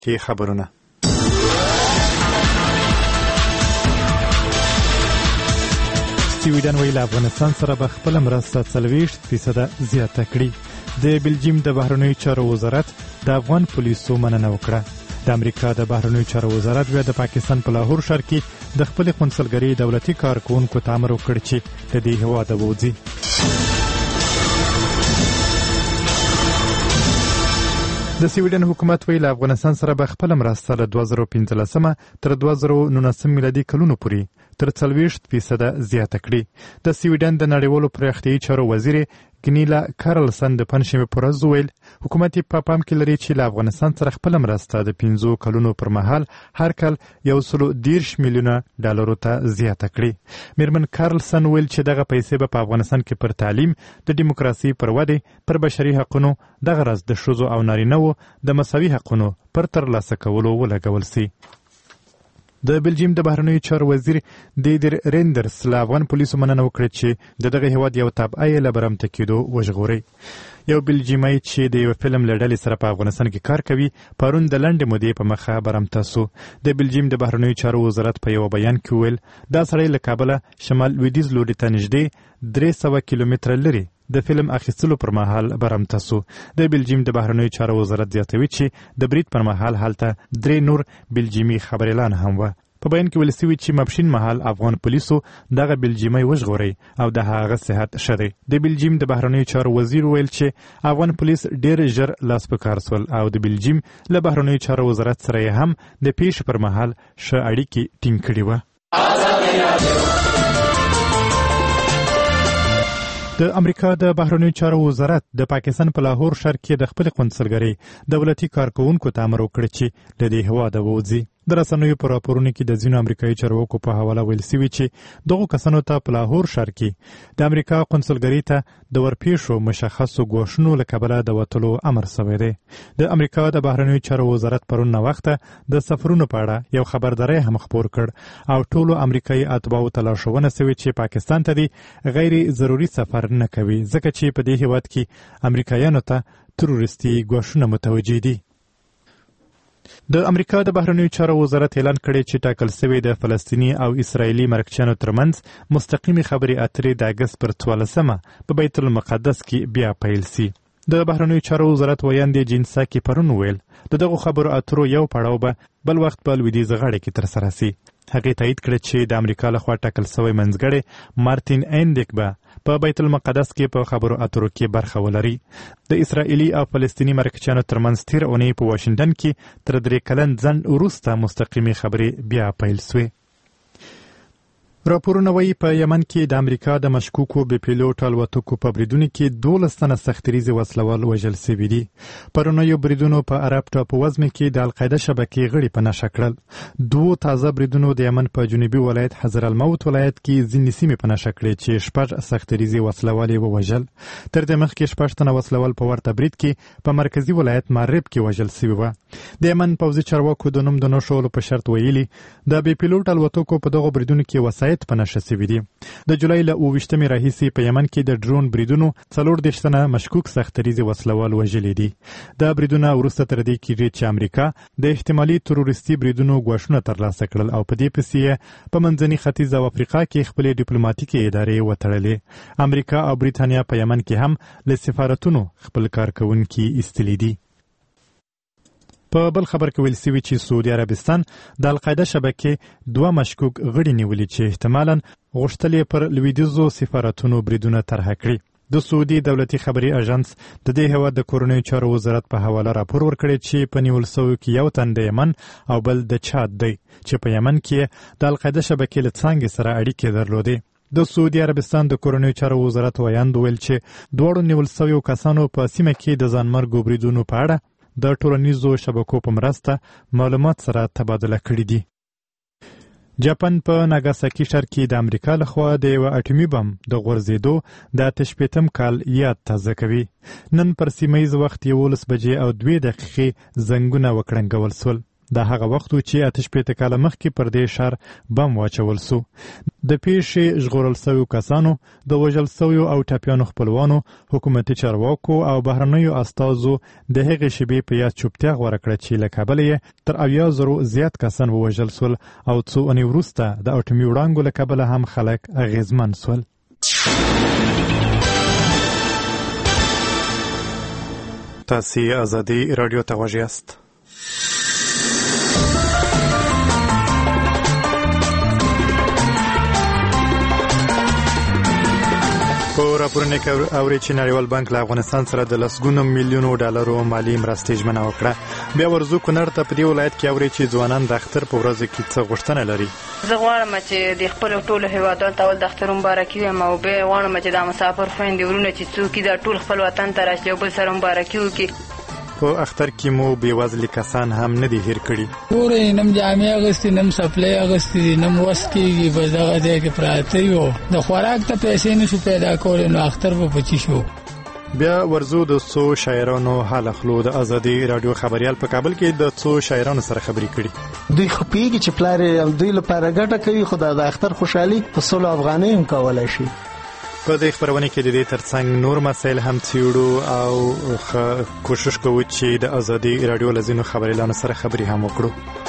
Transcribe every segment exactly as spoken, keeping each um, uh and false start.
کې خبرونه. سویډن ویل افغانستان سره به خپل مرسته څلوېښت فیصده زیاته کړي. د بلجیم د بهرنیو چارو وزارت د افغان پولیسو مننه وکړه. د امریکا د بهرنیو چارو وزارت بیا د پاکستان په لاهور ښار کې د خپلې قونسلګرۍ دولتي کارکوونکو ته امر وکړ چې له دې هېواده ووځي. د سویډن حکومت ویل افغانستان سره به خپل مرسته له دوه زره پنځلسمه تر دوه زره نولسم میلادي کلونو پورې تر څلوېښت فیصده زیاته کړي. د سویډن د نړیوالو پراختیایي چارو وزیر ګنیلا کارلسن د پنجشنبې په ورځ وویل حکومت یې په پام کې لري چې له افغانستان سره خپله مرسته د پنځو کلونو پر مهال هر کال یو سلو دېرش میلیونه ډالرو ته زیاته کړي. میرمن کارلسن ویل چې دغه پیسې به په افغانستان کې پر تعلیم، د ډیموکراسي پر ودې، پر بشري حقونو، دغه راز د ښځو او نارینه‌وو د مساوي حقونو پر ترلاسه کولو ولګول سي. د بلجیم د بهرنیو چارو وزیر دیدر ریندرز له افغان پولیسو مننه وکړه چې د دغه هیواد یو تابعه یې له برمته کېدو وژغوري. یو بلجیمي چې د یو فلم له ډلې سره په افغانستان کې کار کوي پرون د لنډې مودې په مخه برمته سو. د بلجیم د بهرنیو چارو وزارت په یو بیان کې ویل دا سړی له کابله شمال لویدیځ لوري ته نږدې درې سوه کیلومتره لرې د فلم اخیستلو پر مهال برمته سو. د بلجیم د بهرنیو چارو وزارت زیاتوي چې د برید پر مهال هلته درې نور بلجیمي خبریالان هم وه. په بیان کې ویل سوي چې ماپښین مهال افغان پولیسو دغه بلجیمي وژغوري او د هغه صحت ښه دی. د بلجیم د بهرنیو چارو وزیر ویل چې افغان پولیس ډېر ژر لاس په کار سول او د بلجیم له بهرنیو چارو وزارت سره یې هم د پیښې پر مهال ښه اړیکې ټینګ کړي وه. د امریکا د بهرنیو چارو وزارت د پاکستان په لاهور ښار کې د خپلې قونسلګرۍ دولتي کارکوونکو ته امر وکړ چې له دې هېواده ووځي. د رسنیو په راپورونو کې د ځینو امریکایي چارواکو په حواله ویل سوي چې دغو کسانو ته په لاهور ښار کې د امریکا قونسلګرۍ ته د ورپېښو مشخصو ګواښونو له کبله د وتلو امر سوی دی. د امریکا د بهرنیو چارو وزارت پرون ناوخته د سفرونو په اړه یو خبرداری هم خپور کړ او ټولو امریکایي اتباعو ته لارښوونه سوې چې پاکستان ته د غیر ضروري سفر نه کوي ځکه چې په دې هېواد کې امریکایانو ته تروریستي ګواښونه متوجه دي. د امریکا د بهرنیو چارو وزارت اعلان کړی چې ټاکل سوی د فلسطیني او اسرائیلي مرکچیانو ترمنځ مستقیمې خبرې اترې د اګست پر څوارلسمه په بیت المقدس کې بیا پیل سي. د بهرنیو چارو وزارت ویاندې جینسا کې پرون ویل د دغو خبرو اترو یو پړاو به بل وخت په لویدیځه غاړه کې ترسره سي. هغې تایید کړه چې د امریکا لخوا ټاکل سوی منځګړی مارتین اینډیک به په بیت المقدس کې په خبرو اترو کې برخه ولري. د اسرائیلي او فلسطیني مرکچیانو ترمنځ تیر اونۍ په واشنګټن کې تر درې کلن ځنډ وروسته مستقیمې خبرې بیا پیل سوې. راپورونه وایي په یمن کې د امریکا د مشکوکو بې پیلوټ الوتکو په بریدونو کې دولس تنه سختریزې وسلوال وژل سوي دي. پرونیو بریدونو په عرب ټاپووزمې کې د القاعده شبکې غړي په نښه کړل. دوو تازه بریدونو د یمن په جنوبي ولایت حضرالموت ولایت کې ځینې سیمې په نښه کړې چې شپږ سختریزې وسلوال یې ووژل. تر دې مخکې شپږ تنه وسلوال په ورته برید کې په مرکزي ولایت مارب کې وژل سوي وه. د یمن پوځي چارواکو د نوم د نه ښودلو په شرط ویلي د بې پیلوټ الوتکو په دغو بریدونو کې وسایط په نښه سوي دي. د جولای له اوه ویشتمې راهیسې په یمن کې د ډرون بریدونو څلور دېرش تنه مشکوک سختریزې وسلوال وژلي دي. دا بریدونه وروسته تر دې کېږي چې امریکا د احتمالي تروریستي بریدونو ګواښونه ترلاسه کړل او په دې پسې یې په منځني ختیځ او افریقا کې خپلې ډیپلوماتیکي ادارې وتړلې. امریکا او بریتانیا په یمن کې هم له سفارتونو خپل کارکوونکي ایستلي دي. په بل خبر کې ویل سوي چې سعودي عربستان د القاعده شبکې دوه مشکوک غړي نیولي چې احتمالاً غوښتل یې پر لویدیځو سفارتونو بریدونه طرحه کړي. د سعودي دولتي خبري اژانس د دې هېواد د کورنیو چارو وزارت په حواله راپور ورکړی چې په نیول سویو کې یو تن د یمن او بل د چاد دی چې په یمن کې د القاعده شبکې له څانګې سره اړیکې درلودې. د سعودي عربستان د کورنیو چارو وزارت ویاند ویل چې دواړو نیول سویو کسانو په سیمه کې د ځانمرګو بریدونو په اړه د ټولنیزو شبکو په مرسته معلومات سره تبادله کړي دي. جاپان په ناګاساکي ښار کې د امریکا لخوا د یوه اټومي بم د غورځېدو د اته شپېتم کال یاد تازه کوي. نن پر سیمه ییز وخت یولس بجې او دوې دقیقې زنګونه وکړنګول سول. د هغه وخت چې آتش پېته کاله مخکې پر دې ښار بم واچول سو. د پیښې ژغورل سویو کسانو، د وژل سویو او ټپیانو خپلوانو، حکومتي چارواکو او بهرنیو استازو د هغې شېبې په یاد چوپتیا غوره کړه چې له کبله یې تر اویا زرو زیات کسان ووژل سول او څو اونۍ وروسته د اټومي وړانګو له کبله هم خلک اغېزمن سول. تاسې ازادي راډیو ته غوږ یاست. په راپورونو کې اوري چې نړیوال بانک له افغانستان سره د لسګونو میلیونو ډالرو مالي مرستې ژمنه وکړه. بیا ورځو کونړ ته په دې ولایت کې اوري چې ځوانان د اختر په ورځو کې څه غوښتنه لري. زه غواړم چې د خپل ټولو هیوادوالو ته د اختر مبارکي وایم او بیا غواړم چې د مسافر خویندې ورونه چې څوک دي ټول خپل وطن ته راشي او بل سره مبارکي وکړي. په اختر کې مو بېوزلي کسان هم نه دي هیر کړي. ګورئ نم جامې اغوستې نم سپلۍ اغوستې دي نم وس کېږي بس دغه ځای کې پراته یو د خوراک ته پیسې نه شو پیدا کولی نو اختر به په چی شو. بیا ورځو د څو شاعرانو حال اخلو. د ازادي راډیو خبریال په کابل کې د څو شاعرانو سره خبرې کړي. دوی خو پوهېږي چې پلار دوی لپاره ګټه کوي خو د اختر خوشحالي په سلو افغانۍ هم کولی شي. په دې خبرونه کې د دې ترڅنګ نور مسایل هم څېړو او کوشش کوو چې د ازادي راډیو له ځینو خبریالانو سره خبرې هم وکړو.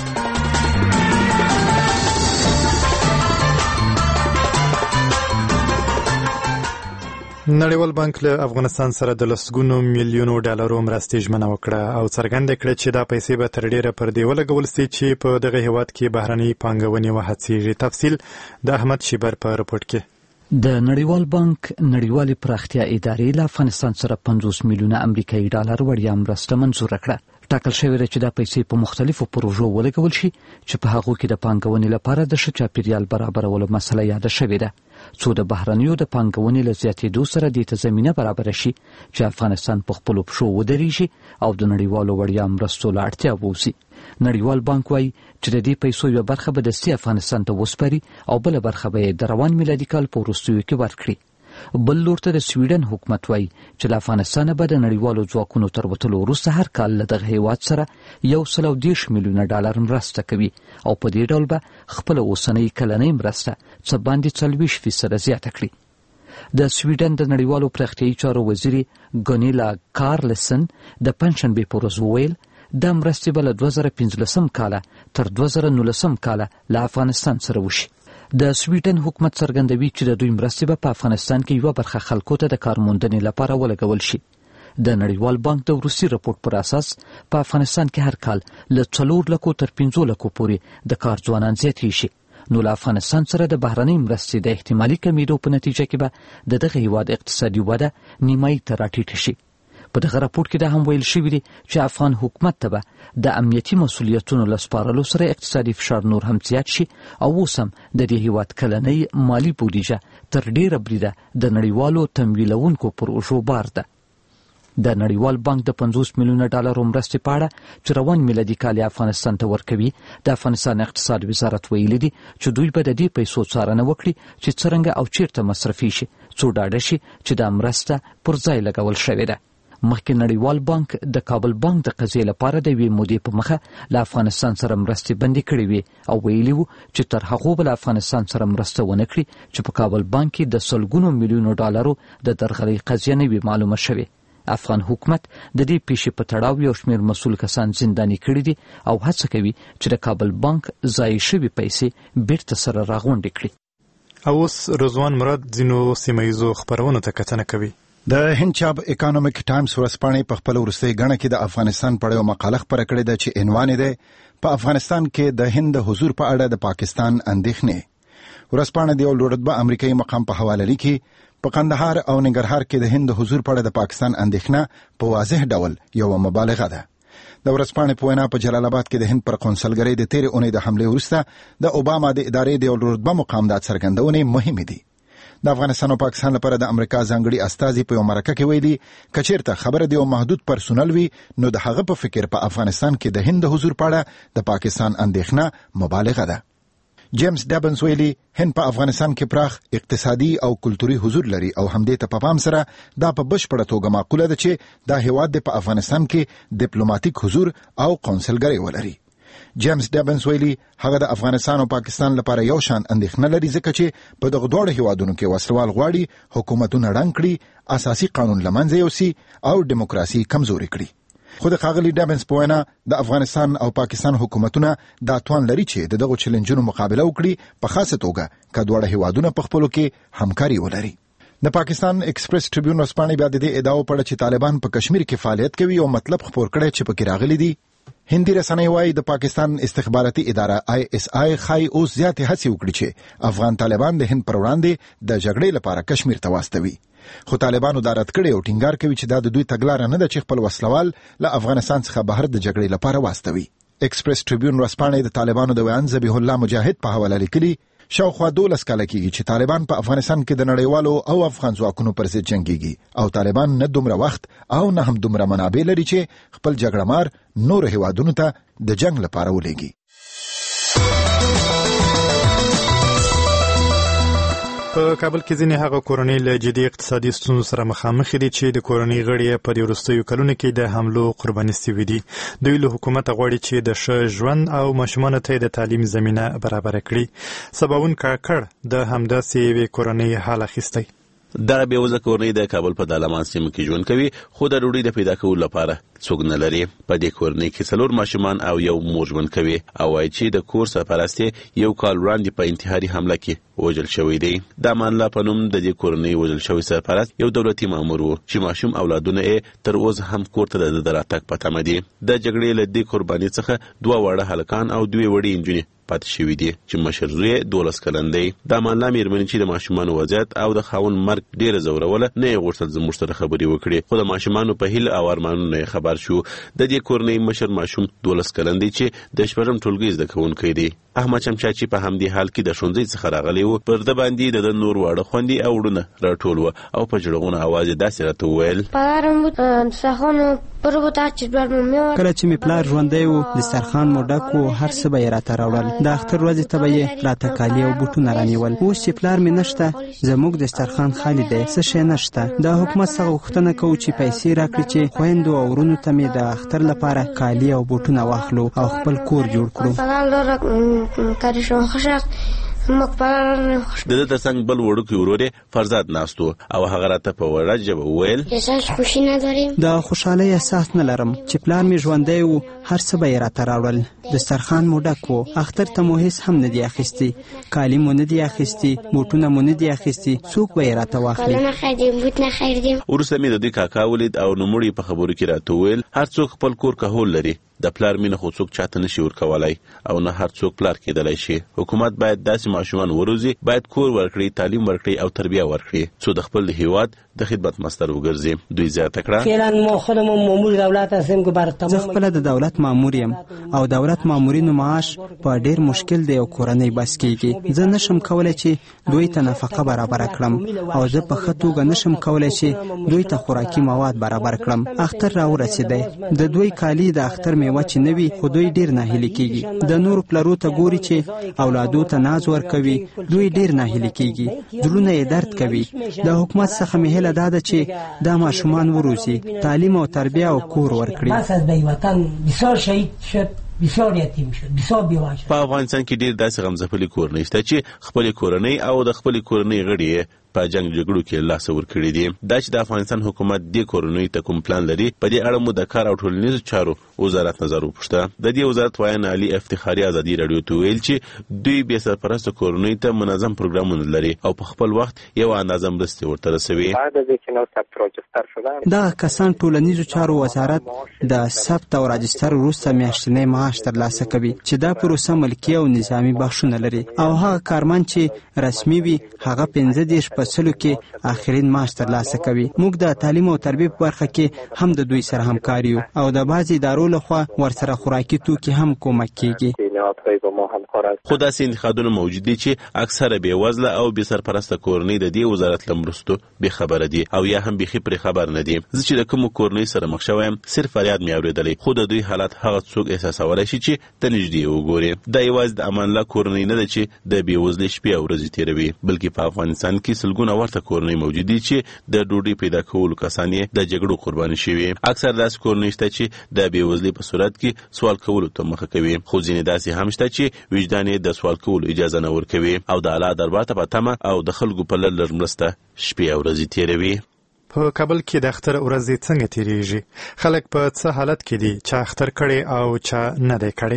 نړیوال بانک له افغانستان سره د لسګونو میلیونو ډالرو مرستې ژمنه وکړه او څرګنده کړه چې دا پیسې به تر ډیره پر دې ولګول سي چې په دغه هیواد کې بهرنۍ پانګونې وهڅېږي. تفصیل د احمد شیبر په رپورټ کې. د نړیوال بانک نړیوالې پراختیا ادارې له افغانستان سره پنځوس میلیونه امریکایي ډالر وړیا مرسته منظوره کړه. ټاکل شوې ده چې دا پیسې په مختلفو پروژو ولګول شي چې په هغو کې د پانګونې لپاره د ښه چاپیریال برابرولو مسله یاده شوې ده، څو د بهرنیو د پانګونې له زیاتېدو سره دې ته زمینه برابره شي چې افغانستان په خپلو پښو ودرېږي او د نړیوالو وړیا مرستو له اړتیا ووځي. نړیوال بانک وایي چې د دې پیسو یوه برخه به دستي افغانستان ته وسپاري او بله برخه به یې د روان میلادي کال په وروستیو کې ورکړي. بل لور ته د سویډن حکومت وایي چې له افغانستانه به د نړیوالو ځواکونو تر وتلو وروسته هر کال له دغه هیواد سره یو سل او دېرش میلیونه ډالر مرسته کوي او په دې ډول به خپله اوسنۍ کلنۍ مرسته څه باندې څلوېښت فیصده زیاته کړي. د سویډن د نړیوالو پراختیایي چارو وزیرې ګونیلا کارلسن د پنجشنبې په ورځ وویل دا مرستې به له دوه زره پنځلسم کاله تر دوه زره نولسم کاله له افغانستان سره وشي. د سویډن حکومت څرګندوي چې د دوی مرستې به په افغانستان کې یوه برخه خلکو ته د کار موندنې لپاره ولګول شي. د نړیوال بانک د وروستي رپورټ پر اساس په افغانستان کې هر کال له څلور لکو تر پنځو لکو پورې د کار ځوانان زیاتېږي شي. نو له افغانستان سره د بهرنۍ مرستې د احتمالي کمیدو په نتیجه کې به د دغه هیواد اقتصادي وده نیمایي ته راټیټه شي. په دغه راپورټ کې دا هم ویل شوي دي چې افغان حکومت ته به د امنیتي مسؤلیتونو له سپارلو سره اقتصادي فشار نور هم زیات شي او اوس هم د دې هیواد کلنۍ مالي بودیجه تر ډیره بریده د نړیوالو تمویلونکو پروژو بار ده. د نړیوال بانک د پنځوس میلیونه ډالرو مرستې په اړه چې روان میلادي کال افغانستان ته ورکوي، د افغانستان اقتصاد وزارت ویلي دي چې دوی به د دې پیسو څارنه وکړي چې څرنګه او چیرته مصرفي شي څو ډاډه شي چې دا مرسته پر ځای لګول شوې ده. مخکې نړیوال بانک د کابل بانک د قضیې لپاره د یوې مودې په مخه له افغانستان سره مرستې بندي کړې وې او ویلي وو چې تر هغو به له افغانستان سره مرسته ونه کړي چې په کابل بانک کې د سلګونو میلیونو ډالرو د درغلۍ قضیه نه وي معلومه شوې. افغان حکومت د دې پیښې په تړاو یو شمېر مسؤل کسان زنداني کړي دي او هڅه کوي چې د کابل بانک ضایع شوې پیسې بیرته سره راغونډې کړي. او اوس رضوان مراد ځینو سیمه ییزو خپرونو ته کتنه کوي. د هند چاپ اکانومیک ټایمز ورځپاڼې په خپل وروستۍ غڼه کې د افغانستان په اړه یو مقاله خپره کړې ده چې عنوان یې دی په افغانستان کې د هند د حضور په اړه د پاکستان اندېښنې. ورځپاڼه د یو لوړرتبه امریکایي مقام په حواله لیکي په قندهار او ننګرهار کې د هند د حضور په اړه د پاکستان اندېښنه په واضح ډول یو مبالغه ده. د ورځپاڼې په وینا په جلال آباد کې د هند پر قونسلګرۍ د تېرې اونۍ د حملې وروسته د اوباما د ادارې د یو لوړرتبه مقام دا څرګندونې مهمې دي. د افغانستان او پاکستان لپاره د امریکا ځانګړي استازي په یو مرکه کې ویلي کچیرته خبره د یو محدود پرسونل وي نو د هغه په فکر په افغانستان کې د هند د حضور په اړه د پاکستان اندېښنه مبالغه ده. جیمز ډبنز ویلي هند په افغانستان کې پراخ اقتصادي او کلتوري حضور لري او همدې ته په پام سره دا په بشپړه توګه معقوله ده چې دا هیواد په افغانستان کې ډیپلوماټیک حضور او قونسلګرۍ ولري. جیمز ډیبنز ویلي هغه د افغانستان او پاکستان لپاره یو شان اندېښنه لري ځکه چې په دغه دواړو هیوادونو کې وسلوال غواړي حکومتونه ړنګ کړي، اساسي قانون له منځه یوسي او دیموکراسي کمزوري کړي. خو د ښاغلي ډیبنز په وینا د افغانستان او پاکستان حکومتونه دا توان لري چې د دغو چیلنجونو مقابله وکړي، په خاصه توګه که دواړه هیوادونه په خپلو کې همکاري ولري. د پاکستان ایکسپریس ټریبیون ورځپاڼې بیا د دې ادعاو په اړه چې طالبان په کشمیر کې فعالیت کوي او مطلب خپور کړی چې پکې راغلي دي. هندي رسنۍ وايي د پاکستان استخباراتي اداره آی اس آی خای اوس زیاتې هڅې وکړي چې افغان طالبان د هند پر وړاندې د جګړې لپاره کشمیر ته واستوي. خو طالبانو دا رد کړی او ټینګار کوي چې دا د دوی تګلاره نه ده چې خپل وسلوال له افغانستان څخه بهر د جګړې لپاره واستوي. ایکسپریس ټریبیون ورځپاڼې د طالبانو د ویان ذبیح الله مجاهد په حواله لیکلي شاوخوا دولس کاله کېږي چې طالبان په افغانستان کې د نړیوالو او افغان ځواکونو پر ضد جنګيږي او طالبان نه دومره وخت او نه هم دومره منابع لري چې خپل جګړه مار نور هیوادونو ته د جنگ لپاره ولېږي. په کابل کې ځینې هغه کورنۍ له جدي اقتصادي ستونزو سره مخامخ دي چې د کورنۍ غړي په وروستیو کلونو کې د حملو قرباني شوي دي. دوی له حکومت غواړي چې د ښه ژوند او ماشومانو ته د تعلیم زمینه برابر کړي. سباوون کاکړ د همداسې یوې کورنۍ حال اخیستی. دغه بېوزله کورنۍ د کابل په دالامان سیمه کې ژوند کوي، خو د ډوډۍ د پیدا کولو لپاره څوک نه لري. په دې کورنۍ کې څلور ماشومان او یو مور ژوند کوي او وایي چې د کور سرپرست یو کال وړاندې په انتحاري حمله کې وژل شوی دی. د امان الله په نوم د دې کورنۍ وژل شوی سرپرست یو دولتي مامور و چې ماشوم اولادونه یې تر اوسه هم کور ته د راتګ په تمه دي. د جګړې له دې قرباني څخه دوه واړه هلکان او دوې وړې نجونې پاتې شوي دي چې مشر زوی دولس کلن دی. د امان الله مېرمنې چې د ماشومانو وضعیت او د خاوند مرګ ډېره ځوروله، نه یې غوښتل زموږ سره خبرې وکړي، خو د ماشومانو په هیله او ارمانونو یې خبر شو. د دې کورنۍ مشر ماشوم دولس کلن دی چې د شپږم ټولګي زده کوونکی دی. احمد چمچا چې په همدې حال کې د ښوونځي څخه راغلی و، پر ده باندې د نور واړه خوندې او وروڼه راټول وو او په ژړغونه اواز یې داسې راته وویل: کله چې مې پلار ژوندی و، دسترخوان مو ډک و، هر څه به یې راته راوړل. د اختر ورځې ته به یې راته کالي او بوټونه رانیول. اوس چې پلار مې نشته، زموږ دسترخوان خالي دی، څه شی نشته. د حکومت څخه غوښتنه کوو چې پیسې راکړي چې خویندو او وروڼو ته مې د اختر لپاره کالي او بوټونه واخلو او خپل کور جوړ کړو. د ده ترڅنګ بل وړوکی ورور یې فرزاد ناست و او هغه راته په وړه ژبه وویل: د خوشحالۍ احساس نه لرم چې پلار مې ژوندی و، هر څه به یې راته راوړل. دسترخوان مو ډک و، اختر ته مو هېڅ هم نه دي اخیستي، کالي مو نه دي اخیستي، بوټونه مو نه دي اخیستي، څوک به یې راته واخلي. وروسته مې د دوی کاکا ولید او نوموړي په خبرو کې راته وویل: هر څوک خپل کور کهول لري، د پلار مینه خو څوک چاته نشي ورکولای او نه هر څوک پلار کېدلی شي. حکومت باید داسې ماشومان وروزي، باید کور ورکړي، تعلیم ورکړي او تربیه ورکړي څو د خپل هیواد د خدمت مستر وګرځي. دوی زیاته کړه: زه خپله د دولت مامور یم او دولت مامورینو معاش په ډېر مشکل دی او کورنۍ بس کېږي. زه نشم کولی چې دوی ته نفقه برابره کړم او زه په ښه توګه نشم کولی چې دوی ته خوراکي مواد برابر کړم. اختر راورسېدی، د دوی کالي د اختر میوه چې نه وي، خو دوی ډېر ناهیلي کېږي. د نورو پلرو ته ګوري چې اولادو ته ناز ورکوي، دوی ډېر ناهیلي کېږي، زړونه یې درد کوي. د حکومت څخه مې هیله دا ده چې دا ماشومان وروزي، تعلیم او تربیه او کور ورکړي. په افغانستان کې ډېر داسې غمځپلي کورنۍ شته چې خپلې کورنۍ او د خپلې کورنۍ غړي په جنگ جګړو کې لاس ورکړي دي. دا چې د افغانستان حکومت دې کورنۍ ته کوم پلان لري، په دې اړه مو د کار او ټولنیزو چارو وزارت نظر وپوښته. د دې وزارت وایي علي افتخاري ازادي راډیو ته ویل چې دوی بې سرپرسته کورنۍ ته منظم پروګرامونه لري او په خپل وخت یو اندازه مرستې ورته رسوي. دغه کسان ټولنیزو چارو وزارت د ثبت او راجستر وروسته میاشتنی معاش ترلاسه کوي چې دا پروسه ملکي او نظامي بخشونه لري او هغه کارمند چې رسمي وي هغه پنځه دېرش په سلو کې آخرین معاش ترلاسه کوي. موږ د تعلیم او تربیه په برخه کې هم د دوی سره همکار یو او د بعضې ادارو لخوا ورسره خوراکي توکي هم کومک کیږي. نهادهای با ما همکار هستند. خو داسې انتقادونه موجود دي چې اکثره بې وزله او بې سرپرسته کورنۍ د دې وزارت له مرستو بې خبره دي او یا هم بیخي پرې خبر نه دي. زه چې د کومو کورنۍ سره مخ شوی یم صرف فریاد مې اورېدلی، خو د دوی حالت هغه څوک احساسولی شي چې د نږدې وګوري. دا یوازې د امان الله کورنۍ نه ده چې د بې وزلۍ شپې او ورځې تېروي، بلکې په افغانستان کې سلګونه ورته کورنۍ موجود دي چې د ډوډۍ پیدا کولو کسان یې د جګړو قرباني شوي. اکثر داسې کورنۍ شته چې د بې وزلۍ په صورت کې سوال کولو ته مخه کوي، خو ځینې داسې هم شته چې وجدان یې د سوال کولو اجازه نه ورکوي او د اعلی دربار ته په تمه او د خلکو په لږ لږ مرسته شپې او ورځې تېروي. په کابل کې د اختر ورځې څنګه تیریږي؟ خلک په څه حالت کې دي؟ چا اختر کړي او چا نه دی کړي؟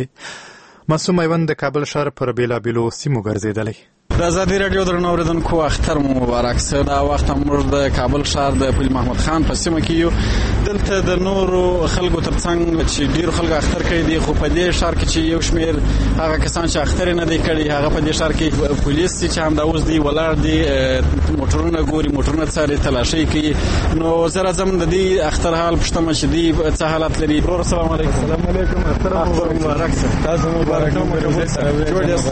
معصوم میوند د کابل ښار پر بیلابیلو سیمو ګرځېدلی. د ازادي رادیو درنو اوریدونکو اختر مو مبارک شه. دا وخت موږ د کابل ښار د پل محمد خان په سیمه کې یو. دلته د نورو خلکو ترڅنګ چې ډیر خلک اختر کوي دي، خو په دې ښار کې چې یو شمیر هغه کسان چې اختر نه دی کړي هغه په دې ښار کې پولیس چې هم دا اوس دی ولاړ دي، موټرونه ګوري، موټرونه څاري، تلاشي کوي. نو زه راځم د دې اختر حال پوښتنه چې دی څه حالت لري. ورور السلام علیکم. السلام علیکم. اختر مبارک شه. تاسو مبارک مو جوړ یاست.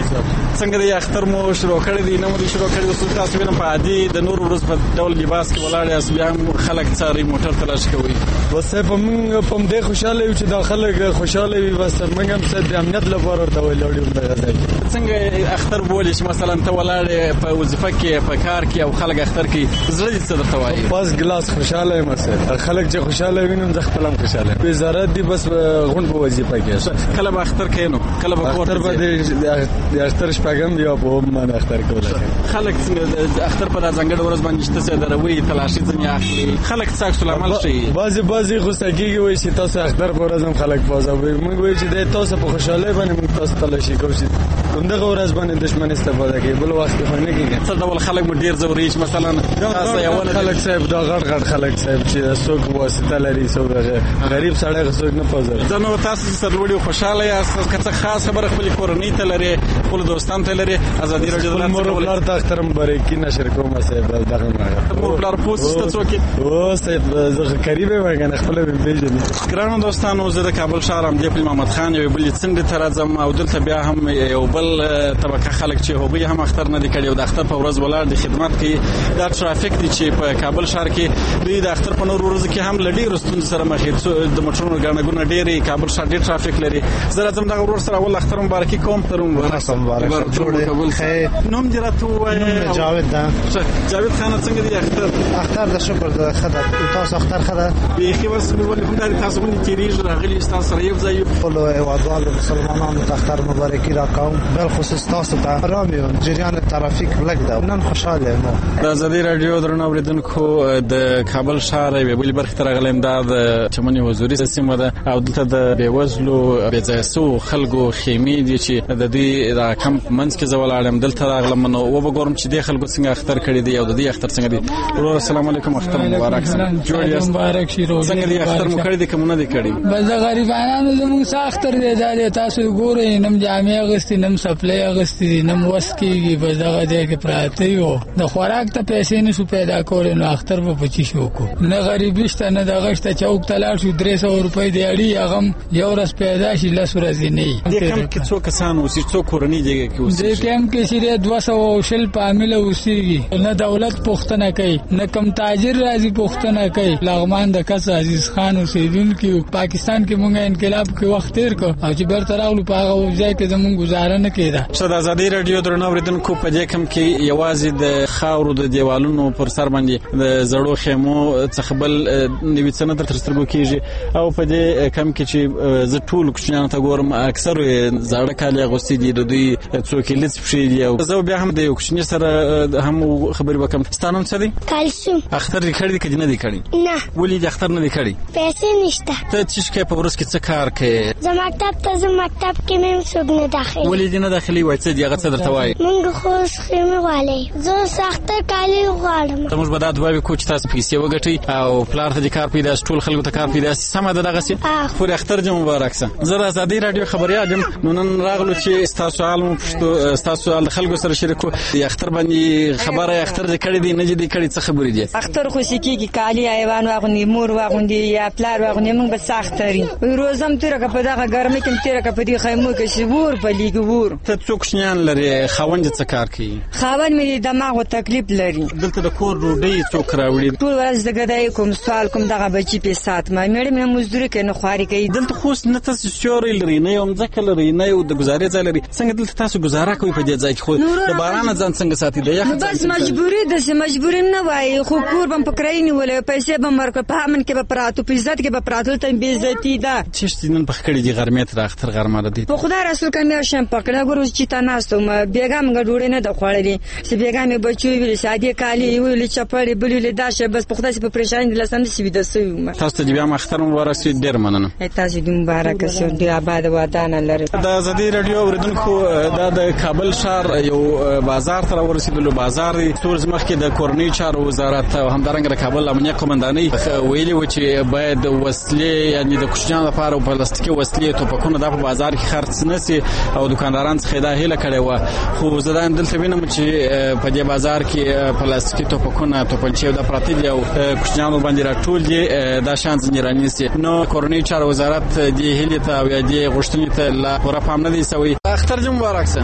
څنګه دی اختر مو شروع کړی دی؟ نه مو شروع کړی اوس تاسو وینم په عادي د نور ورځ په ډول لباس کې ولاړ یاست، بیا خلک څاري، موټر تلاش کوي. بس په موږ په دې خوشاله یو چې دا خلک خوشاله وي، بس موږ هم څه د امنیت لپاره ورته ولاړ یو. څنګه اختر بولې چې مثلا ته ولاړ په وظیفه کې په کار کې او خلک اختر کوي، زړه دې څه درته وایي؟ بس ګلاس خوشاله یم، خلک چې خوشاله وینم زه خپل هم خوشاله یم. وزارت دی بس غونډ په وظیفه کې. کله به اختر کوي؟ نو کله به اختر به د اختر شپږم یا په من اختر کوله. خلک څنګه اختر په ځانګړي ورځ باندې چې څه دروي تلاشي ځنی اخلي، خلک څه عکس العمل شي؟ بعضي بعضي غوسګي وي چې تاسو اختر په ورځ هم خلک پوزوي. موږ وایو چې د تاسو په خوشاله باندې موږ تاسو تلاشي کوو چې دغه ورځ باندې دښمن استفاده کوي، بل وخت کې نه کیږي. څه ډول خلک مو ډیر زوري چې مثلا تاسو یو خلک صاحب دا غړ غړ خلک صاحب چې څوک واسطه لري، څوک غریب سړی څوک نه پوزوي. ځنه تاسو سرلوړي خوشاله یاست که څه خاص خبره خپل کورنۍ ته لري، خپل دوستان ته لري؟ ازادي رادیو د مورلار ته اختر مبارکي نشر کوم صاحب دغه نه مورلار پوسټ څوک او صاحب زه قریبه وګنه خپل به پیژنې. ګرانو دوستانو، زه د کابل ښار ام دی پل محمد خان یو بل څنډه تر ځم او دلته بیا هم یو بل طبقه خلک چې هغوی هم اختر نه دي کړي او د اختر په ورځ ولاړ دي خدمت کوي. دا ټرافیک دی چې په کابل ښار کې دوی د اختر په نور ورځ کې هم لډي رستون سره مخې د موټرونو ګڼګونه ډېری کابل ښار ډېر ټرافیک لري. زه راځم دغه ورور سره ول اختر مبارکي کوم. تر مبارک جوړ خیر. نوم دې راته وایي؟ جاوید ده. جاوید خان څنګه دی اختر؟ اختر د شکر د خدای. تاسو اختر خدای؟ بیخي وس مې ولې هم د تاسو باندې تیریږي راغلی تاسو سره یو ځای ټول هیوادوال مسلمانانو ته اختر مبارکي راکوم، بل خصوص تاسو ته آرام یو. جریان ترافیک لږ ده، نن خوشاله یم. د ازادي رادیو درنو اوریدونکو د کابل ښار یوې بلې برخې ته راغلی یم. دا د چمنې حضوري سیمه ده او دلته د بېوزلو بېځایه سوو خلکو خیمې دي چې د دوی د کمپ منځ کې زه ولاړ یم. دلته راغلم نو وبګورم چې دې خلکو څنګه اختر کړي دي او د دې اختر څنګه دي. ورور السلام علیکم. اختر مبارک شه. جوړ یاست؟ مبارک شي. څنګه دې اختر مو کړی دي کوم نه دي کړی؟ بس د غریبانو زموږ څخه اختر دی دا تاسو ګورئ، نم جامې اغوستي، نم سپلې اغوستي، نم وس کېږي، بس دغه دی کې پراته یو. د خوراک ته پیسې نشو پیدا کولی نو اختر به په چی شو کو. نه غریبي شته نه دغه شته. چوک ته لاړ شو درې سوه روپۍ د اړي هغه یو ورځ پیدا شي لس ورځې نه وي. دې کمپ کې څو کسان اوسي؟ څو کورنۍ دې کې اوسي؟ دې کمپ کې چې دوه سوه او شل فامیله اوسېږي. نه دولت پوښتنه کوي، نه کم تاجر راځي پوښتنه کوي. لغمان د کس عزیز خان اوسېدونکي پاکستان کې مونږ انقلاب کې وخت تیر کو او چې بیرته راغلو په هغه ځای کې زمونږ گزاره نه کېده. چې د ازادي رادیو درنو اوریدونکو په دې کمپ کې یوازې د خاورو د دیوالونو پر سر باندې د زړو خیمو څخه بل نوي څه نه تر سترګو کېږي او په دې کمپ کې چې زه ټول کوچنیانو ته ګورم اکثر زاړه کالي اغوستي دي، د دوی څوکې لڅ پښې دي او زه بیا هم د یو کوچني سره هم خبرې وکړم. ستا نوم څه دی؟ کلثوم. اختر دې کړی دی که دې نه دی کړی؟ نه. ولې دې اختر نه دی کړی؟ پیسې نشته. ته چې کوې په ورځ کې څه کار کوې؟ زه مکتب ته ځم، مکتب کې مې څوک نه داخلي. ولې دې نه داخلي وای څه دی هغه څه درته وایي موږ خو خیمه غواړي زه سخته کالي غواړم موږ به دا دوه وکړو چې تاسو پیسې وګټئ او پلار ته د کار پیدا شي ټول خلکو ته کار پیدا شي سمه ده دغسې خو د اختر جمع مبارک شه زه د ازادۍ راډیو خبریال یم نو نن راغلو چې ستاسو حال مو پوښتو ستاسو حال د خلکو سره شریکو د اختر باندې خبره اختر دې کړې دي نه دې کړې څه خبرې دي اختر خوشي کېږي کالي ایوان واغوندي مور واغوندي یا پلار واغوندي موږ به څه اختري روزم تېره که په دغه ګرمۍ کې م تېره که په دې خیمو کې چې ور په لیږي ور ته څو کوچنیان لرې خاوند یې څه کار کوي خاوند مې دماغو تکلیف لري دلته د کور ډوډۍ څوک راوړي ټول ورځ د ګدای کوم سوال کوم دغه بچي پې ساتمه مېړه مې مزدوري کوي نه خواري کوي دلته خو اوس نه تاسو سیوری لري نه یو مځکه لري نه یو د ګزارې ځای لري څنګه دلته تاسو ګزاره کوئ په دې ځای کې خو د بارانه ځان څنګه ساتي د یخ بس مجبوري ده چې مجبوري نه وایي خو کور به م په کرایي نیولی پیسې به م ورکړ په امن کې به پراتو په عزت کې به پراتو دلته بې عزتي ده چېشتې نن پخ کړي دي غرمې ته د اختر غرمه ده دی په خدای رسول که مې یو شی م پخ کړی ګوره اوس چې ته ناست وم بېګا موږ ډوډۍ نه ده خوړلې چې بېګا مې بچو ویلې سادې کالي یې ویلې چپړې بل ویلې دا شی بس په خدای چې په پریشاني دلته همداسې ویده سوي وم تاسو ته دې بیا هم اختر مبارک شي ډېر مننه تاسو دې مبارکه شي ډېر اباد ودانه لري د ازادۍ راډیو اورېدونکو دا د کابل ښار یو بازار ته راورسېدلو بازار دی څو ورځې مخکې د کورنیو چارو وزارت او همدارنګه د کابل امنیه قومندانۍ ویلي وو چې باید وسلې یعنې د کوچنیانو لپاره پلاستیکي وسلې توپکونه دا په بازار کې خرڅ نه سي او دوکانداران څخه دا هیله کړې وه خو زه دا هم دلته وینم چې په دې بازار کې پلاستیکي توپکونه توپنچې دا پراته دي او کوچنیانو باندې راټول دي دا شیان ځینې رانیسي نو کورنیو چارو وزارت دې هیلې ته او یا دې غوښتنې ته لا پوره پام نه دی سوی اختر جمع مبارک شه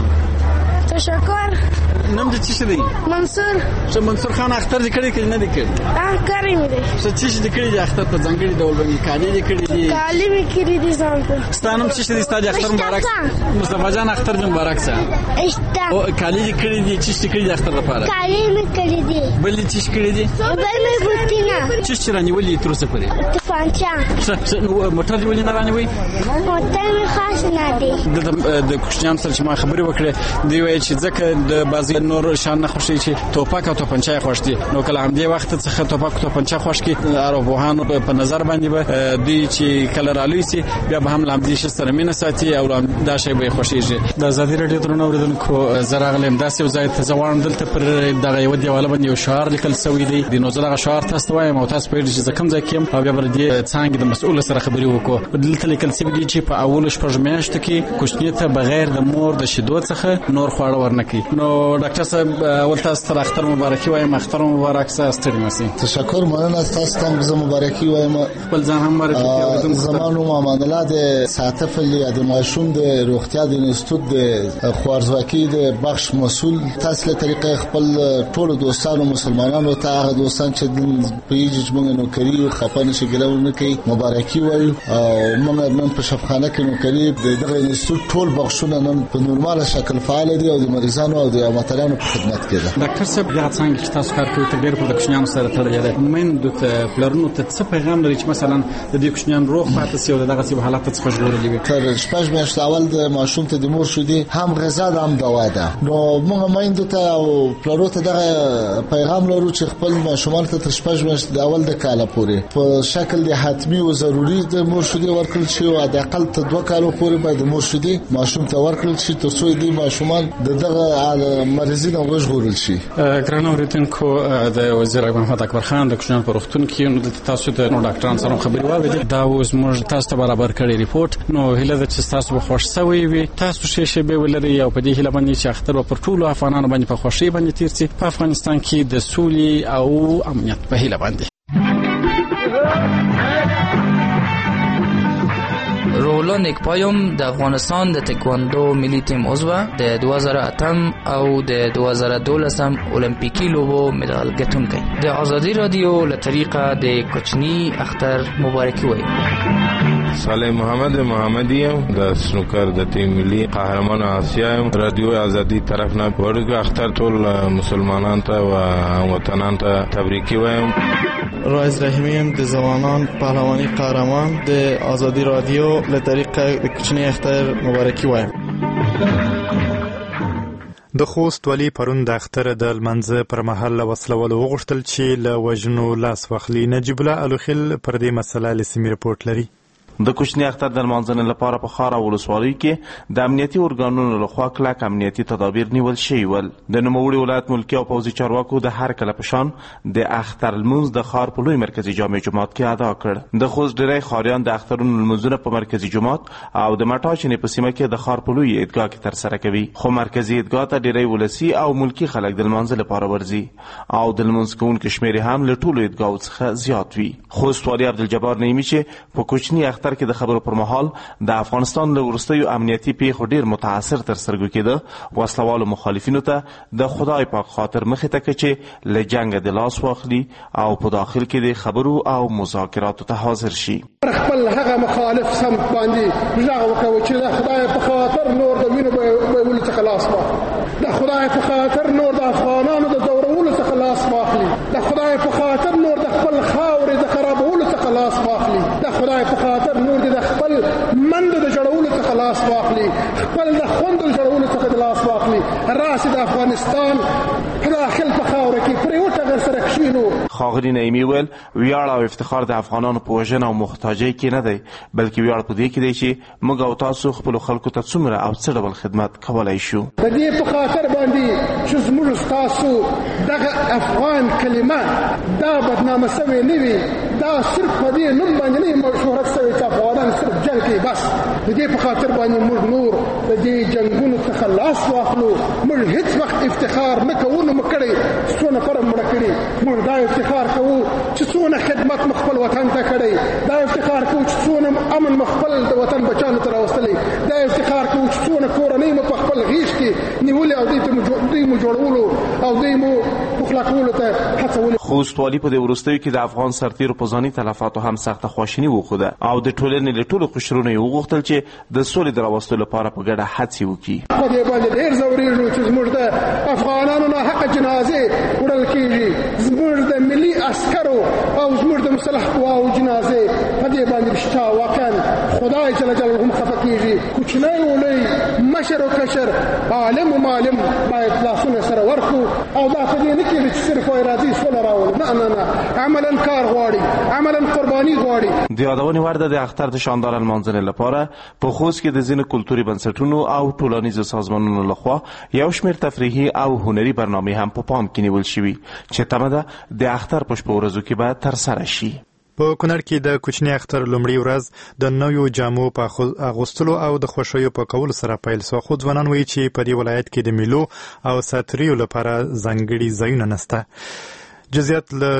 تشکر نام دې څه دی منصور شه منصور خان اختر دې کړی که نه دې کړی اه کړی مې دی څه څه دې کړی دي اختر په ځانګړي ډول باندې کالي دې کړي دي کالي مې کړي دي ځان ته ستا نوم څه دی ستا د اختر مبارک مصطفی جان اختر دې مبارک شه اشتا او کالي دې کړي دي څه دې کړي دي اختر لپاره کالي مې کړي دي بل دې څه کړي دي بل مې بوتینا څه چې رانیولې تر اوسه پورې تفانچا څه نو موټر دې ولې نه رانیوي موټر مې خاص نه دی د کوچنیانو سره چې ما خبرې وکړې دوی وایي چې ځکه د بازي نور شان نه خوښي چې توپک او توپنچه خوښ دي نو کله هم دې وخت څخه توپک او توپنچه خوښ کی عربوهانو په نظر باندې به دوی چې کله رالوي سي بیا به هم لامدي شي سره مینه ساتي او دا شی به خوښيږي د ازادي راډیو ترنه اوریدونکو زراغلم داسې یو ځای ته ځوان دلته پر دغه یو دیواله باندې یو شعار لیکل شوی دی د نو زړه شعار تاسو وایم او تاسو په دې چې کوم ځای کې او بیا بر دې څنګه د مسؤل سره خبرې وکړو دلته لیکل شوی دی چې په اول شپږ میاشتو کې کوچنی ته بغیر د مور د شیدو څخه نور خواړه ورنکي نو ډاکټر صاحب اول تاسو ته اختر مبارکي وایم اختر مبارک سه ستړي مسي تشکر مننه تاسو ته زه مبارکي وایم خپل ځان هم مبارکي زمانو معاملات د ساتف یا د ماشوم د روغتیا د انستیتوت د خوارزواکي د بخش مسؤل تاسو له طریقې خپل ټول دوستانو مسلمانانو ته هغه دوستان چې د پیج موږ نو کوي خپانه شګلو نه کوي مبارکي وایم او موږ نن په شفخانه کې نو کوي دغه انستیتوت ټول بخښونه نن په نورمال شکل فعال دي او د مریضانو او د اماترانو په خدمت کې ده ډاکټر صاحب بیا څنګه چې تاسو کار کوئ ته ډېر په کوچنیانو سره تړلې ده من د پلرونو ته څه پیغام لري چې مثلا د دې کوچنیان روغ پاتې شي او دغه څه حالات څخه ژغورلې وي تر شپږ میاشتې اول د ماشوم ته د مور شودي هم غذا هم دوا ده نو موږ مایندو ته او پلرو ته دغه پیغام لرو چې خپل ماشومان ته تر شپږ میاشتې د اول د کاله پورې په شکل د حتمی او ضروري د مور شودي ورکړل شي او د اقل ته دوه کالو پورې باید د مور شودي ماشوم ته ورکړل شي تر څو دې ماشومان د دغه مرزینه وژغورل شي ګرانو اوریدونکو د وزیر محمد اکبر خان د کوچنیانو په روغتون کې نو د تاسو ته نو ډاکټران سره خبرې واورېدې دا اوس موږ تاسو ته برابر کړی ریپورت نو هیله ده چې تاسو به خوښ شوي وي تاسو شې شې به ولري او په دې هیله باندې چې اختر پر ټولو افغانانو باندې په خوښۍ باندې تیر شي په افغانستان کې د سولې او امنیت په هیله باندې رولا نیکپایم د افغانستان د تکواندو ملي تیم عضو د دوه هزار اتم او د دوه هزار دولسم المپیکي لوبو مډال ګټونکی د ازادي رادیو له طریقه د کوچنی اختر مبارکي وایي صالح محمد محمدی د سنوکر د تیم ملي قهرمان آسیا رادیو ازادي طرف نه ورګ اختر ټول مسلمانان ته او وطنان ته تبریکي وایم رایز رحیمیم د ځوانان پهلوانی قهرمان د ازادي رادیو له طریقه د کوچنی اختر مبارکي وایم د خوست ولی پرون د اختر د لمانځه پر مهال وسلوالو وغوښتل چې له وژنو لاس واخلي نجیب الله الوخیل پر دې مسله لسمی رپورټ لري د کوچني اختر د لمانځنې لپاره په ښار او ولسوالیو کې د امنیتي ارګانونو لخوا کلک امنیتي تدابیر نیول شوي ول. د نوموړي ولایت ملکي او پوځي چارواکو د هر کله په شان د اختر لمونځ د ښار په لوی مرکزي جامع جومات کې ادا کړ. د خوست ډیری ښاریان د اخترونو لمونځونه په مرکزي جومات او د مټاچنې په سیمه کې د ښار په لوی عیدګاه کې ترسره کوي، خو مرکزي عیدګاه ته ډیری ولسي او ملکي خلک د لمانځه لپاره ورځي او د لمونځ کوونکو شمېر هم له ټولو عیدګاهو څخه زیات وي. خوست والي عبدالجبار نعیمي چې په کوچني اختر کې د خبرو پر مهال د افغانستان له وروستیو امنیتي پیښو ډیر متاثر تر سترګو کېده، وسلوالو مخالفینو ته د خدای پاک خاطر مخې ته کړه چې له جنګه د لاس واخلي او په داخل کې د خبرو او مذاکراتو ته حاضر شي. خپل هغه مخالف سم باندې غږ وکړو چې د خدای په خاطر نور د وینو به ولې څخه لاس واخلي، د خدای په خاطر نور د افغانانو د دورولو څخه لاس واخلي، د خدای په خاطر نور د خپل خاورې د خرابولو څخه لاس واخلي، د خدای په خاطر نور د خپل منډو د جوړولو څخه لاس واخلي، خپل د خوندو جوړولو څخه د لاس واخلي، راسي د افغانستان په داخل په خاوره کې پرې وټغر سره کښینو. ښاغلي نعیمي ویل ویاړ او افتخار د افغانانو په وژنه او محتاجۍ کې نه دی، بلکې ویاړ په دې کې دی چې موږ او تاسو خپلو خلکو ته څومره او څه ډول خدمت کولی شو. د دې په خاطر باندې چې زموږ ستاسو دغه افغان کلمه دا بدنامه سوې نه وي، دا صرف په دې نوم باندې نه شهرت سوې چې افغانان صرف جنګ کوي بس. د دې په خاطر باندې موږ نور د دې جنګونو څخه لاس واخلو. موږ هیڅ وخت افتخار نه کوو نو موږ کړی څو نفره مړه کړي، موږ دا افتخار کوو چې څونه خدمت مو خپل وطن ته کړی، دا افتخار کوو چې څونه امن مو خپل د وطن بچانو ته راوستلی، دا افتخار کوو چې څونه کورنۍ مو په خپل غېږ کې نیولې او دوی مو جوړولو او دوی مو پخلا کولو ته هڅولې. خوست والي په دې وروستیو کې د افغان سرتیرو په ځاني تلفاتو هم سخته خواشیني وښوده او د ټولنې له ټولو قشرونو یې وغوښتل چې د سولې د راوستو لپاره په ګډه هڅې وکړي. په دې باندې ډېر ځورېږو چې زموږ د افغانانو ناحقه جنازې وړل کېږي، زموږ د ملي عسکرو او زموږ د مسلح قواو جنازې په دې باندې رښتیا واقعا خدای جل جلاله هم خفه کېږي. کوچنی ولوی مشر و کشر عالم و معلم باید لاسونه سره ورکړو او دا په دې نه کېږي چې صرف وایي راځي سوله راولو، نه نه نه، عملا کار غواړي، عملا قرباني غواړي. د یادونې وړ ده د اختر د شانداره لمانځنې لپاره په خوست کې د ځینو کلتوري بنسټونو او ټولنیزو سازمانونو لخوا یو شمېر تفریحي او هنري برنامې هم په پام کې نیول شوي چې تمه ده د اختر په شپو ورځو کې به ترسره شي. په کونړ کې د کوچني اختر لومړۍ ورځ د نویو جامو په اغوستلو او د خوښیو په کولو سره پیل شوه، خو ځوانان وایي چې په دې ولایت کې د میلو او ساتریو لپاره ځانګړي ځایونه نشته. جزئیات له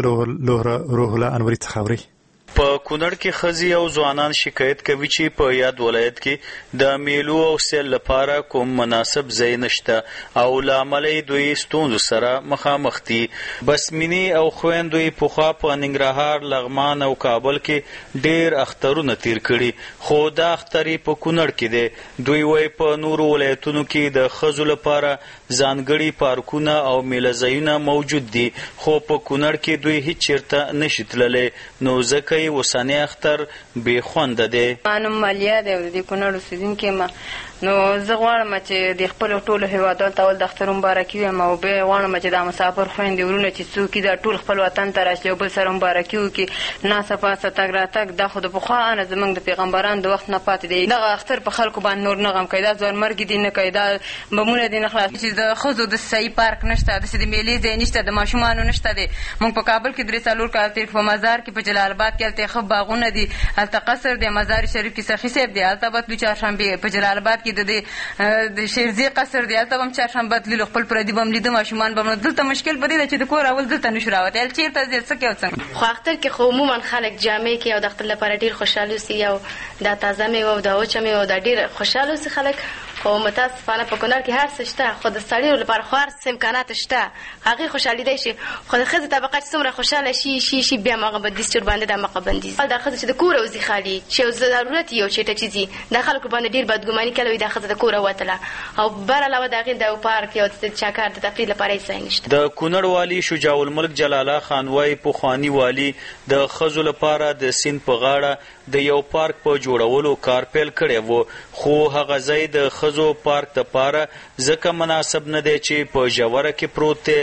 روح الله انوري څخه اوري. په کونړ کې ښځې او ځوانان شکایت کوي چې په یاد ولایت کې د میلو او سیل لپاره کوم مناسب ځای نشته او له امله دوی ستونزو سره مخامخ دي. بس مینې او خویندو یې پخوا په ننګرهار، لغمان او کابل کې ډېر اخترونه تیر کړي، خو دا اختر یې په کونړ کې دی. دوی وایي په نورو ولایتونو کې د ښځو لپاره ځانګړي پارکونه او میله ځایونه موجود دي، خو په کونړ کې دوی هیڅ چېرته نشي تللی، نو ځکه یې اوسنی اختر بې خونده دی. ما نوم مالیا دی او د دې کونړ اوسېدونکی یم. نو زه غواړم چې د خپلو ټولو هېوادوالو ته اول د اختر مبارکي ووایم او بیا یې غواړم چې دا مسافر خویندې وروڼه چې څوک دي دا ټول خپل وطن ته راشي او بل سره مبارکي وکړي. ناڅه پاسه تګ راتګ دا خو د پخوا نه زموږ د پیغمبرانو د وخت نه پاتې دی. دغه اختر په خلکو باندې نور نه غم کوي، دا ځوانمرګي دي نه کوي، دا بمونه دي نه خلاص، چې د ښځو د صحیح پارک نشته، داسې د میلې ځای نشته، د ماشومانو نشته دی. موږ په کابل کې درې څلور کاله تېر په مزار کې په جلال آباد کې هلته ښه باغونه دي، هلته قصر دی، مزار شریف کې سخي صاحب دی، هلته به تلو چهارشنبې. په جلال آباد کې د دې د شیرزي قصر دی، هلته به هم چهارشنبه تللو، خپل پردي به هم لیده، ماشومان به هم. دلته مشکل په دې ده چې د کور اول دلته نشو راوتی، هل چېرته ځې څه کوي او څنګه. خو اختر کې خو عموما خلک جامې کوي او د اختر لپاره ډېر خوشحاله اوسي او دا تازه مېوه او دا وچه مېوه دا ډېر خوشحاله اوسي خلک. خو متاسفانه په کونړ کې هر څه شته، خو د سړیو لپاره خو هر څه امکانات شته، هغې خوشحالېدی شي. خو د ښځې طبقه چې څومره خوشحاله شي شي شي بیا هماغه بندیز چې ورباندې دا مقه بندیز. دا ښځه چې د کوره وځي خالي چې یو ضرورت یو چېرته چې ځي، دا خلکو باندې ډېر بدګماني کوي وي دا ښځه د کوره وتله او بر علاوه د هغې د یو پارک یو د چاکار د تفریح لپاره هېڅ ځای نشته. د کونړ والي شجاع الملک جلاله خان وایي پخواني والي د ښځو لپاره د سیند په غاړه د یو پارک په جوړولو کار پیل کړی و، خو هغه ځای د ښځو پارک دپاره ځکه مناسب نه دی چې په ژوره کې پروت دی.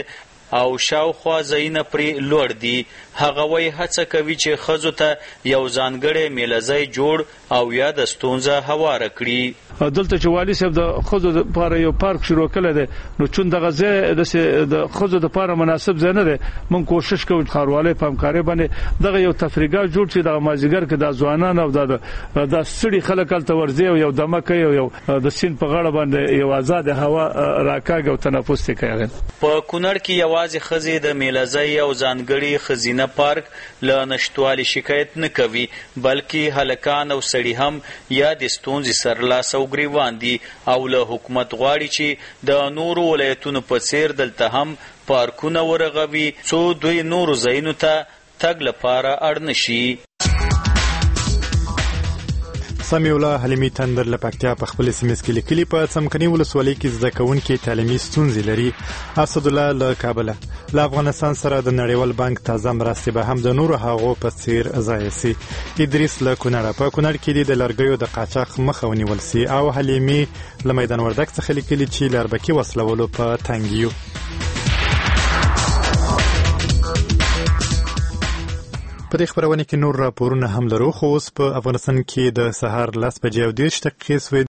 او شاوخوا ځایونه پرې لوړ دي. هغه وایي هڅه کوي چې ښځو ته یو ځانګړی میلهځای جوړ او یا د ستونزه هواره کړي. دلته چې والي صاحب د ښځو لپاره یو پارک شروع کړی دی نو چون دغه ځای د ښځو لپاره مناسب ځای نه دی، موږ کوشش کوو ښاروالۍ په همکارۍ باندې دغه یو تفریحګاه جوړ شي. دغه مازدیګر کې د ځوانان او د ستړي خلک هلته ورځي او یو دمه کوي او یو د سیند په غاړه باندې یو آزاده هوا راکاږي او تنفس یې کوي. په کونړ کې یوازې ښځې د میلهځای او ځانګړي ښځینه پارک له نشتوالي شکایت نه کوي، بلکې هلکان او سړي هم یا د ستونزې سره لاس او ګریوان دي او له حکومت غواړي چې د نورو ولایتونو په څیر دلته هم پارکونه ورغوي څو دوی نورو ځایونو ته تګ لپاره اړ نشي. سمیع الله حلیمي تندر له پکتیا په خپل اس ام اس کې لیکلي په څمکني ولسوالۍ کې زده کوونکي تعلیمي ستونزې لري. اسد الله له کابل له افغانستان سره د نړیوال بانک تازه مرستې به هم د نورو هغو په څیر ځای سي. ادریس له کونړ په کونړ کې د لرګیو د قاچاق مخه ونیول سي او حلیمي له میدان وردګ څخه لیکلي چې لربکي وسلولو په تنګیو. په دې خبرونه کې نور راپورونه هم لرو، خو اوس په افغانستان کې د سهار لس بجې او دېرش دقیقې